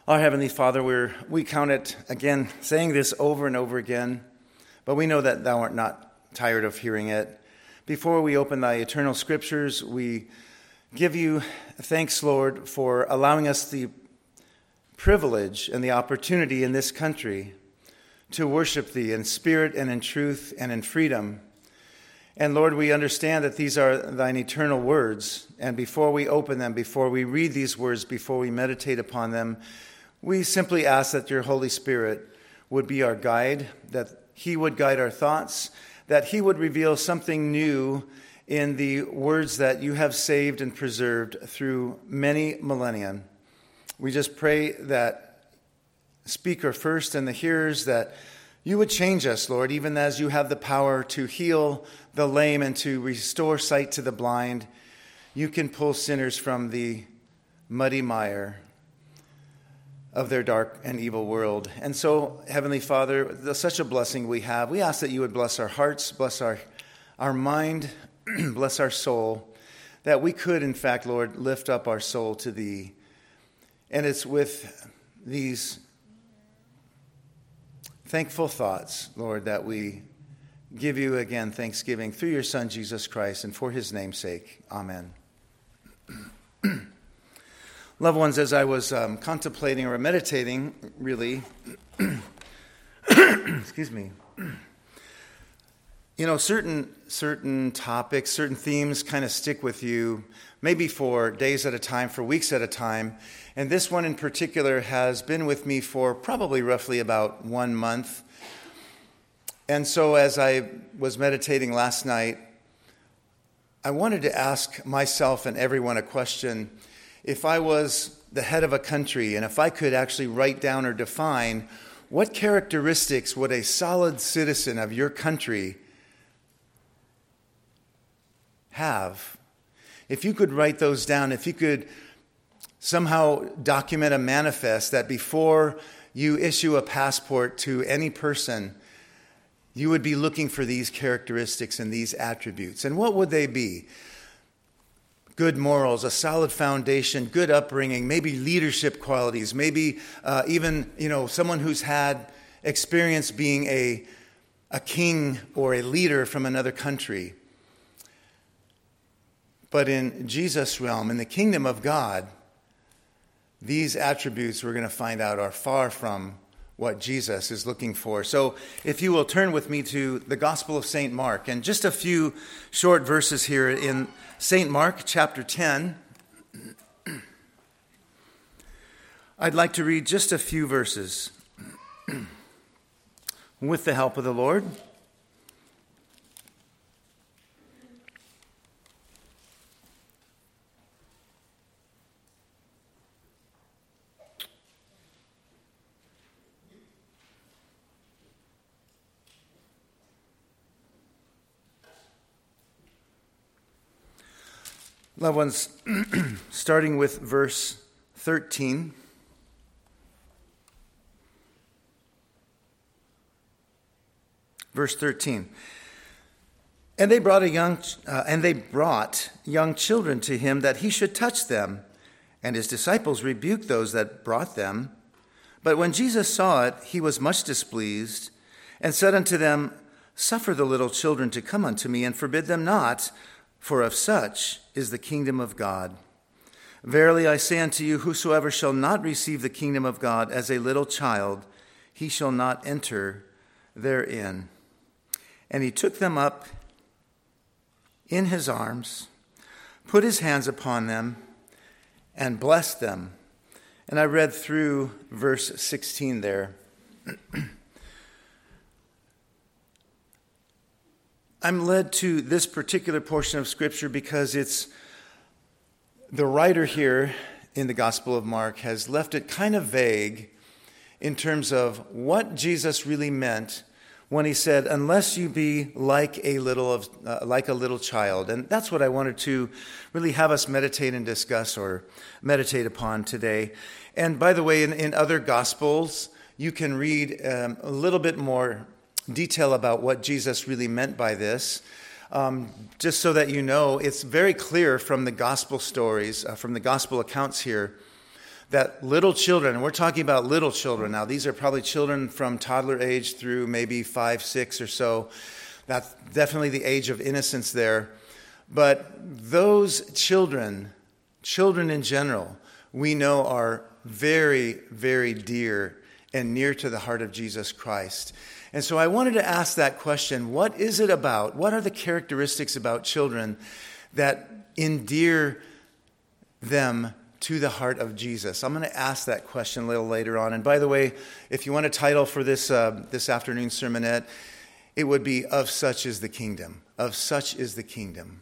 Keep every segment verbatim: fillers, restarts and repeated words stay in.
Our Heavenly Father, we're, we count it, again, saying this over and over again, but we know that Thou art not tired of hearing it. Before we open Thy eternal scriptures, we give You thanks, Lord, for allowing us the privilege and the opportunity in this country to worship Thee in spirit and in truth and in freedom. And Lord, we understand that these are Thine eternal words, and before we open them, before we read these words, before we meditate upon them, we simply ask that Your Holy Spirit would be our guide, that He would guide our thoughts, that He would reveal something new in the words that You have saved and preserved through many millennia. We just pray that speaker first and the hearers, that You would change us, Lord, even as You have the power to heal the lame and to restore sight to the blind. You can pull sinners from the muddy mire of their dark and evil world. And so, Heavenly Father, there's such a blessing we have. We ask that You would bless our hearts, bless our, our mind, bless our soul, that we could, in fact, Lord, lift up our soul to Thee. And it's with these thankful thoughts, Lord, that we give You again thanksgiving through Your Son, Jesus Christ, and for His name's sake. Amen. Loved ones, as I was um, contemplating or meditating, really, excuse me, you know, certain certain topics, certain themes kind of stick with you, maybe for days at a time, for weeks at a time. And this one in particular has been with me for probably roughly about one month. And so as I was meditating last night, I wanted to ask myself and everyone a question. If I was the head of a country and if I could actually write down or define what characteristics would a solid citizen of your country have, if you could write those down, if you could somehow document a manifest that before you issue a passport to any person, you would be looking for these characteristics and these attributes. And what would they be? Good morals, a solid foundation, good upbringing, maybe leadership qualities, maybe uh, even, you know, someone who's had experience being a, a king or a leader from another country. But in Jesus' realm, in the kingdom of God, these attributes we're going to find out are far from what Jesus is looking for. So if you will turn with me to the Gospel of Saint Mark, and just a few short verses here in Saint Mark chapter ten. I'd like to read just a few verses with the help of the Lord. Loved ones, starting with verse thirteen. Verse thirteen. And they brought a young uh, and they brought young children to him that he should touch them, and his disciples rebuked those that brought them. But when Jesus saw it, he was much displeased, and said unto them, Suffer the little children to come unto me, and forbid them not, for of such is the kingdom of God. Verily I say unto you, whosoever shall not receive the kingdom of God as a little child, he shall not enter therein. And he took them up in his arms, put his hands upon them, and blessed them. And I read through verse sixteen there. I'm led to this particular portion of Scripture because it's the writer here in the Gospel of Mark has left it kind of vague in terms of what Jesus really meant when he said, "Unless you be like a little of uh, like a little child." And that's what I wanted to really have us meditate and discuss or meditate upon today. And by the way, in, in other Gospels, you can read um, a little bit more detail about what Jesus really meant by this. Um, just so that you know, it's very clear from the gospel stories, uh, from the gospel accounts here, that little children, and we're talking about little children now, these are probably children from toddler age through maybe five, six or so. That's definitely the age of innocence there. But those children, children in general, we know are very, very dear and near to the heart of Jesus Christ. And so I wanted to ask that question, what is it about, what are the characteristics about children that endear them to the heart of Jesus? I'm going to ask that question a little later on. And by the way, if you want a title for this uh, this afternoon sermonette, it would be Of Such is the Kingdom. Of Such is the Kingdom.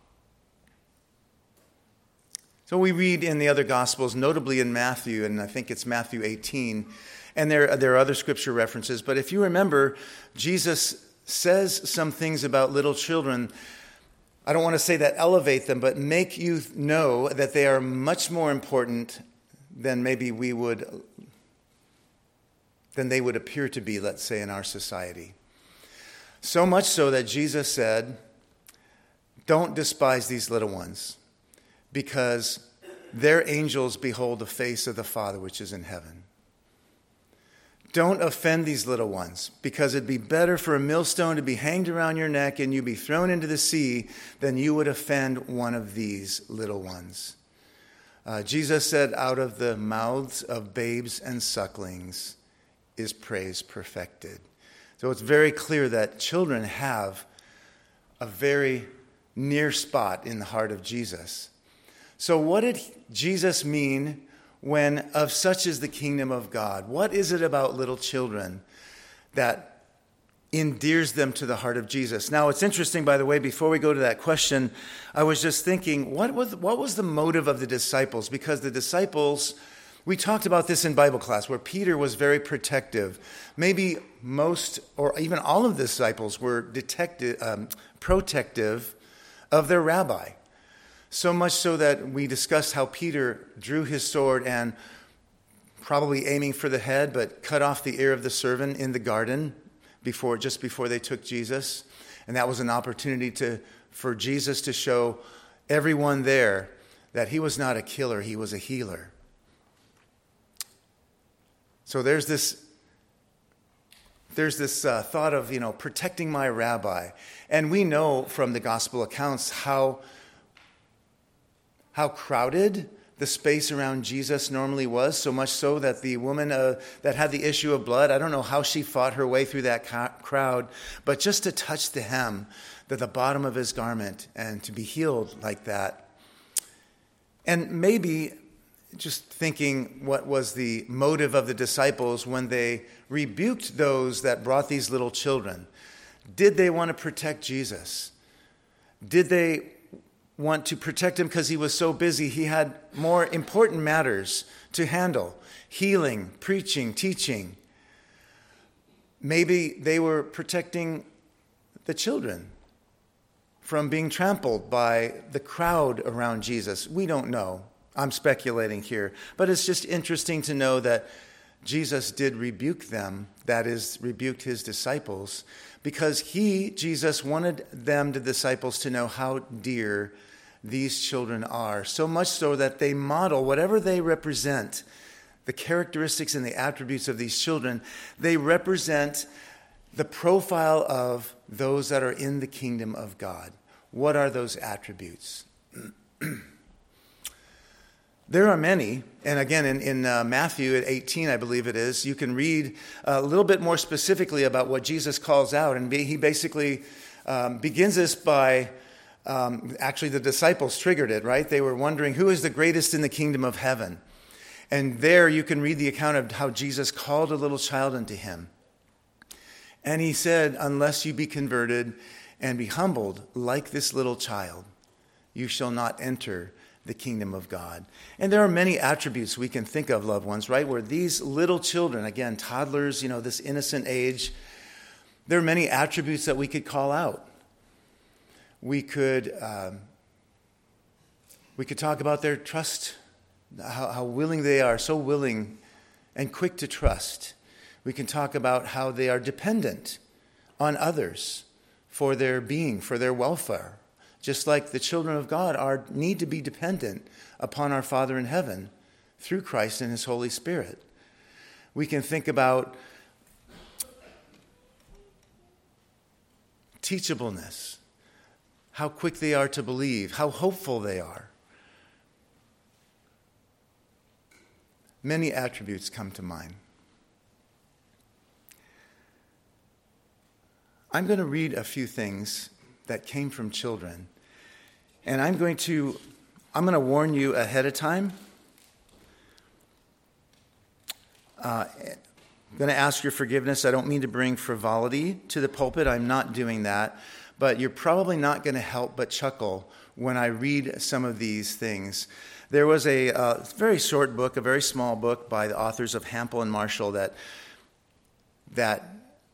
So we read in the other Gospels, notably in Matthew, and I think it's Matthew eighteen, and there, there are other scripture references, but if you remember, Jesus says some things about little children. I don't want to say that elevate them, but make you know that they are much more important than maybe we would, than they would appear to be, let's say, in our society. So much so that Jesus said, don't despise these little ones, because their angels behold the face of the Father which is in heaven. Don't offend these little ones, because it'd be better for a millstone to be hanged around your neck and you be thrown into the sea than you would offend one of these little ones. Uh, Jesus said, out of the mouths of babes and sucklings is praise perfected. So it's very clear that children have a very near spot in the heart of Jesus. So what did Jesus mean when of such is the kingdom of God? What is it about little children that endears them to the heart of Jesus? Now, it's interesting, by the way, before we go to that question, I was just thinking, what was, what was the motive of the disciples? Because the disciples, we talked about this in Bible class, where Peter was very protective. Maybe most, or even all of the disciples were detective, um, protective of their rabbi. So much so that we discussed how Peter drew his sword and, probably aiming for the head, but cut off the ear of the servant in the garden before, just before they took Jesus. And that was an opportunity to, for Jesus to show everyone there that he was not a killer, he was a healer. So there's this, there's this uh, thought of, you know, protecting my rabbi. And we know from the gospel accounts how how crowded the space around Jesus normally was, so much so that the woman uh, that had the issue of blood, I don't know how she fought her way through that ca- crowd, but just to touch the hem, the, the bottom of his garment, and to be healed like that. And maybe just thinking what was the motive of the disciples when they rebuked those that brought these little children. Did they want to protect Jesus? Did they want to protect him because he was so busy? He had more important matters to handle: healing, preaching, teaching. Maybe they were protecting the children from being trampled by the crowd around Jesus. We don't know. I'm speculating here. But it's just interesting to know that Jesus did rebuke them, that is, rebuked his disciples, because he, Jesus, wanted them, the disciples, to know how dear these children are, so much so that they model whatever they represent, the characteristics and the attributes of these children. They represent the profile of those that are in the kingdom of God. What are those attributes? There are many, and again, in, in uh, Matthew at eighteen, I believe it is, you can read a little bit more specifically about what Jesus calls out, and he basically um, begins this by Um, actually, the disciples triggered it, right? They were wondering, who is the greatest in the kingdom of heaven? And there you can read the account of how Jesus called a little child unto him. And he said, unless you be converted and be humbled like this little child, you shall not enter the kingdom of God. And there are many attributes we can think of, loved ones, right? Where these little children, again, toddlers, you know, this innocent age, there are many attributes that we could call out. We could um, we could talk about their trust, how, how willing they are, so willing and quick to trust. We can talk about how they are dependent on others for their being, for their welfare, just like the children of God are need to be dependent upon our Father in heaven through Christ and his Holy Spirit. We can think about teachableness, how quick they are to believe, how hopeful they are. Many attributes come to mind. I'm going to read a few things that came from children. And I'm going to I'm going to warn you ahead of time. Uh, I'm going to ask your forgiveness. I don't mean to bring frivolity to the pulpit. I'm not doing that. But you're probably not going to help but chuckle when I read some of these things. There was a uh, very short book, a very small book by the authors of Hampel and Marshall that that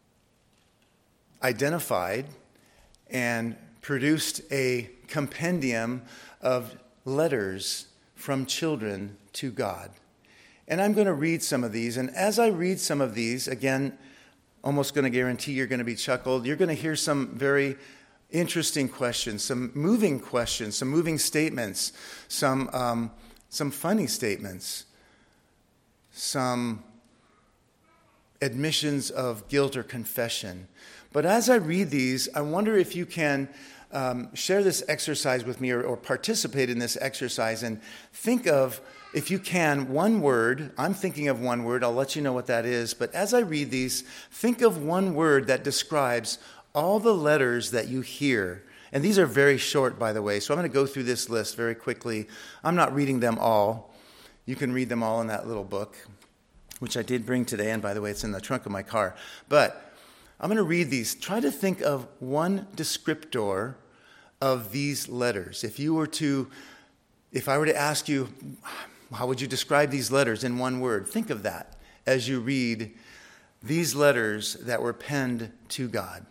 identified and produced a compendium of letters from children to God. And I'm going to read some of these. And as I read some of these, again, almost going to guarantee you're going to be chuckled. You're going to hear some very interesting questions, some moving questions, some moving statements, some um, some funny statements, some admissions of guilt or confession. But as I read these, I wonder if you can um, share this exercise with me or, or participate in this exercise and think of, if you can, one word. I'm thinking of one word. I'll let you know what that is. But as I read these, think of one word that describes all the letters that you hear. And these are very short, by the way, so I'm going to go through this list very quickly. I'm not reading them all. You can read them all in that little book, which I did bring today. And by the way, it's in the trunk of my car. But I'm going to read these. Try to think of one descriptor of these letters. If you were to, if I were to ask you, how would you describe these letters in one word? Think of that as you read these letters that were penned to God.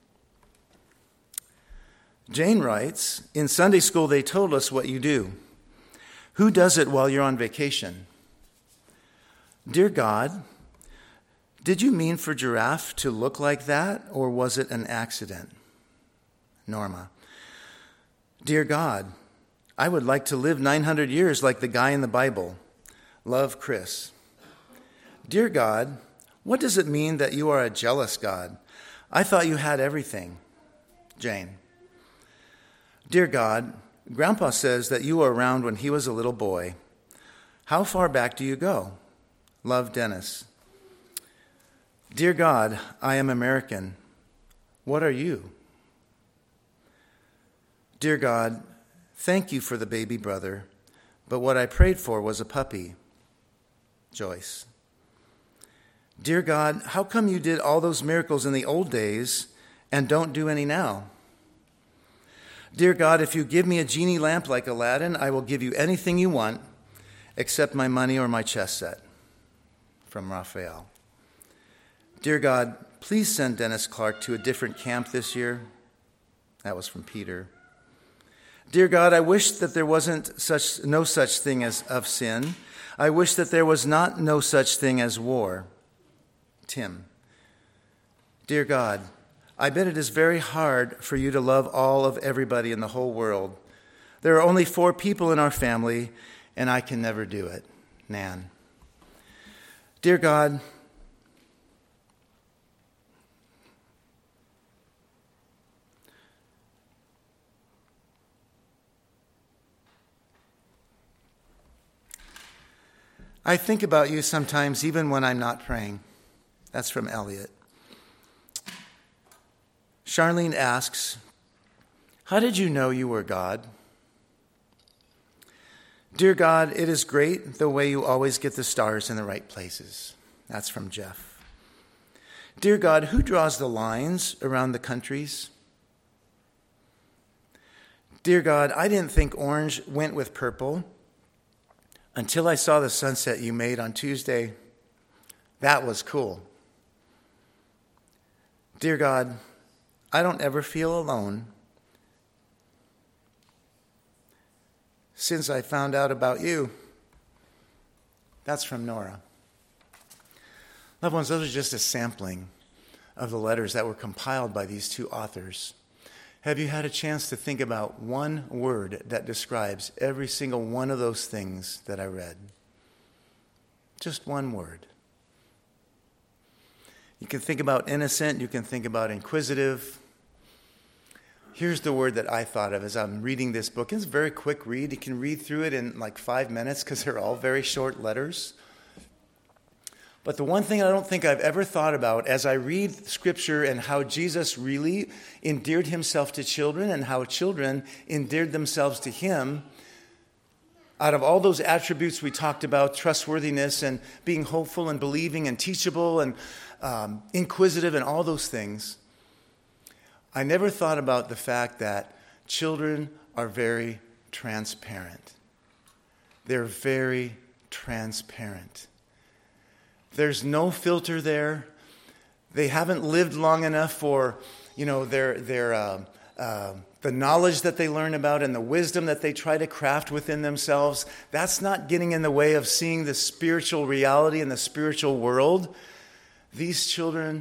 Jane writes, in Sunday school they told us what you do. Who does it while you're on vacation? Dear God, did you mean for Giraffe to look like that, or was it an accident? Norma, dear God, I would like to live nine hundred years like the guy in the Bible. Love, Chris. Dear God, what does it mean that you are a jealous God? I thought you had everything. Jane. Dear God, Grandpa says that you were around when he was a little boy. How far back do you go? Love, Dennis. Dear God, I am American. What are you? Dear God, thank you for the baby brother, but what I prayed for was a puppy. Joyce. Dear God, how come you did all those miracles in the old days and don't do any now? Dear God, if you give me a genie lamp like Aladdin, I will give you anything you want except my money or my chess set. From Raphael. Dear God, please send Dennis Clark to a different camp this year. That was from Peter. Dear God, I wish that there wasn't such no such thing as of sin. I wish that there was not no such thing as war. Tim. Dear God, I bet it is very hard for you to love all of everybody in the whole world. There are only four people in our family, and I can never do it. Nan. Dear God, I think about you sometimes even when I'm not praying. That's from Elliot. Charlene asks, how did you know you were God? Dear God, it is great the way you always get the stars in the right places. That's from Jeff. Dear God, who draws the lines around the countries? Dear God, I didn't think orange went with purple until I saw the sunset you made on Tuesday. That was cool. Dear God, I don't ever feel alone since I found out about you. That's from Nora. Loved ones, those are just a sampling of the letters that were compiled by these two authors. Have you had a chance to think about one word that describes every single one of those things that I read? Just one word. You can think about innocent, you can think about inquisitive. Here's the word that I thought of as I'm reading this book. It's a very quick read. You can read through it in like five minutes because they're all very short letters. But the one thing I don't think I've ever thought about as I read Scripture and how Jesus really endeared himself to children and how children endeared themselves to him, out of all those attributes we talked about, trustworthiness and being hopeful and believing and teachable and um, inquisitive and all those things, I never thought about the fact that children are very transparent. They're very transparent. There's no filter there. They haven't lived long enough for, you know, their their uh, uh, the knowledge that they learn about and the wisdom that they try to craft within themselves. That's not getting in the way of seeing the spiritual reality in the spiritual world. These children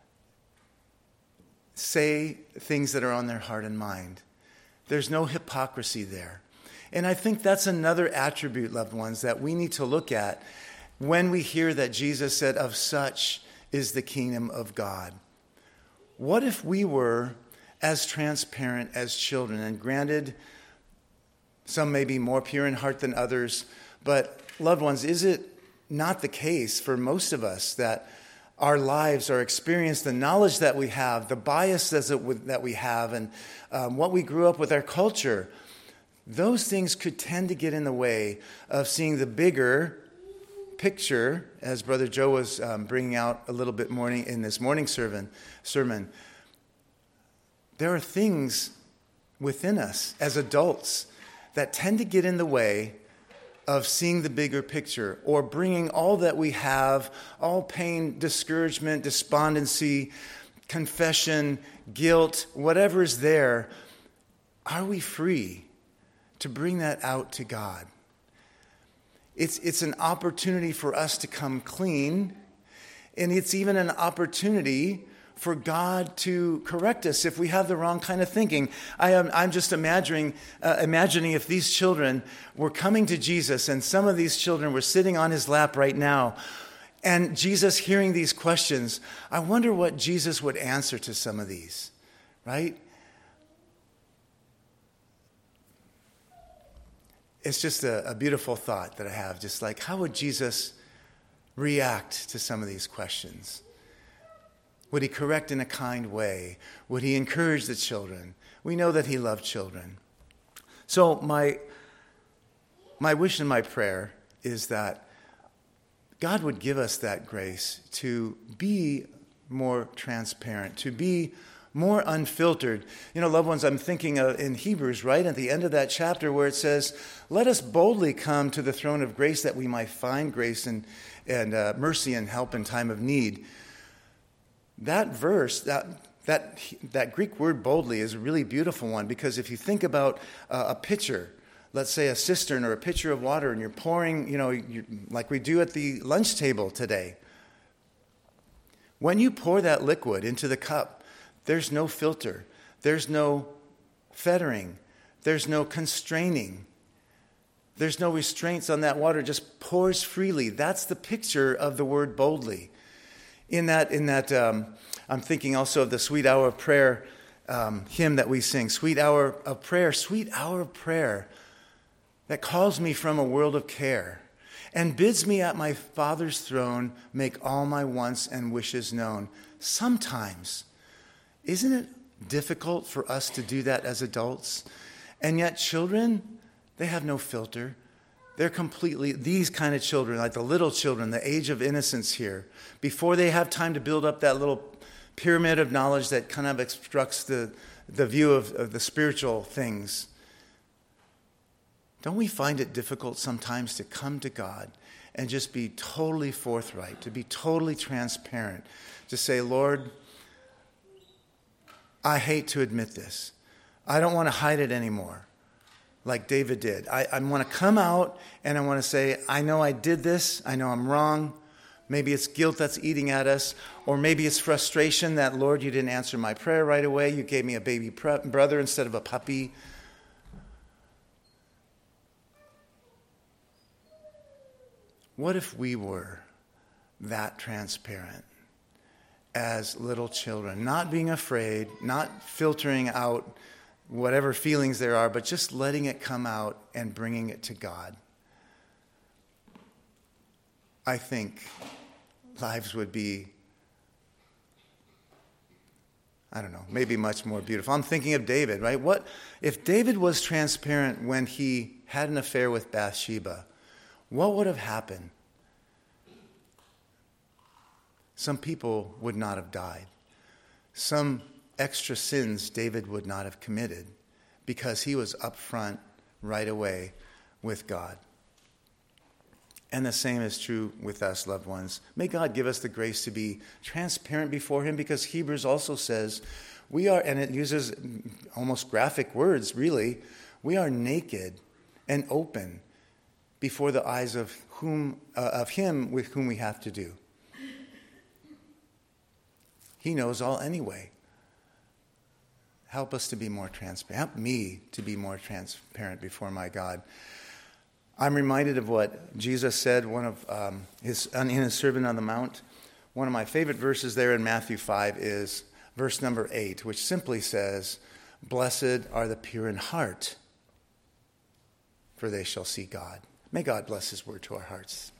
say things that are on their heart and mind. There's no hypocrisy there. And I think that's another attribute, loved ones, that we need to look at when we hear that Jesus said, "Of such is the kingdom of God." What if we were as transparent as children? And granted, some may be more pure in heart than others, but loved ones, is it not the case for most of us that our lives, our experience, the knowledge that we have, the biases that we have, and um, what we grew up with, our culture, those things could tend to get in the way of seeing the bigger picture, as Brother Joe was um, bringing out a little bit morning in this morning sermon. sermon. There are things within us as adults that tend to get in the way of seeing the bigger picture, or bringing all that we have, all pain, discouragement, despondency, confession, guilt, whatever is there. Are we free to bring that out to God? It's, it's an opportunity for us to come clean, and it's even an opportunity for God to correct us if we have the wrong kind of thinking. I am, I'm just imagining, uh, imagining if these children were coming to Jesus, and some of these children were sitting on his lap right now, and Jesus hearing these questions. I wonder what Jesus would answer to some of these, right? It's just a, a beautiful thought that I have, just like, how would Jesus react to some of these questions? Would he correct in a kind way? Would he encourage the children? We know that he loved children. So my, my wish and my prayer is that God would give us that grace to be more transparent, to be more unfiltered. You know, loved ones, I'm thinking of in Hebrews, right, at the end of that chapter where it says, "Let us boldly come to the throne of grace that we might find grace and, and uh, mercy and help in time of need." That verse, that that that Greek word boldly is a really beautiful one, because if you think about uh, a pitcher, let's say a cistern or a pitcher of water, and you're pouring, you know, you, like we do at the lunch table today. When you pour that liquid into the cup, there's no filter, there's no fettering, there's no constraining, there's no restraints on that water. It just pours freely. That's the picture of the word boldly. In that, in that, um, I'm thinking also of the Sweet Hour of Prayer um, hymn that we sing. Sweet hour of prayer, sweet hour of prayer that calls me from a world of care and bids me at my Father's throne make all my wants and wishes known. Sometimes, isn't it difficult for us to do that as adults? And yet children, they have no filter. They're completely, these kind of children, like the little children, the age of innocence here, before they have time to build up that little pyramid of knowledge that kind of obstructs the, the view of, of the spiritual things. Don't we find it difficult sometimes to come to God and just be totally forthright, to be totally transparent, to say, "Lord, I hate to admit this. I don't want to hide it anymore." Like David did. I, I want to come out and I want to say, I know I did this. I know I'm wrong. Maybe it's guilt that's eating at us. Or maybe it's frustration that, Lord, you didn't answer my prayer right away. You gave me a baby pre- brother instead of a puppy. What if we were that transparent as little children, not being afraid, not filtering out whatever feelings there are, but just letting it come out and bringing it to God? I think lives would be, I don't know, maybe much more beautiful. I'm thinking of David, right? What if David was transparent when he had an affair with Bathsheba? What would have happened? Some people would not have died. Some extra sins David would not have committed because he was upfront right away with God. And the same is true with us, loved ones. May God give us the grace to be transparent before him, because Hebrews also says we are, and it uses almost graphic words, really, we are naked and open before the eyes of whom uh, of him with whom we have to do. He knows all anyway. Help us to be more transparent. Help me to be more transparent before my God. I'm reminded of what Jesus said, one of um, his in his Sermon on the Mount. One of my favorite verses there in Matthew five is verse number eight, which simply says, "Blessed are the pure in heart, for they shall see God." May God bless his word to our hearts.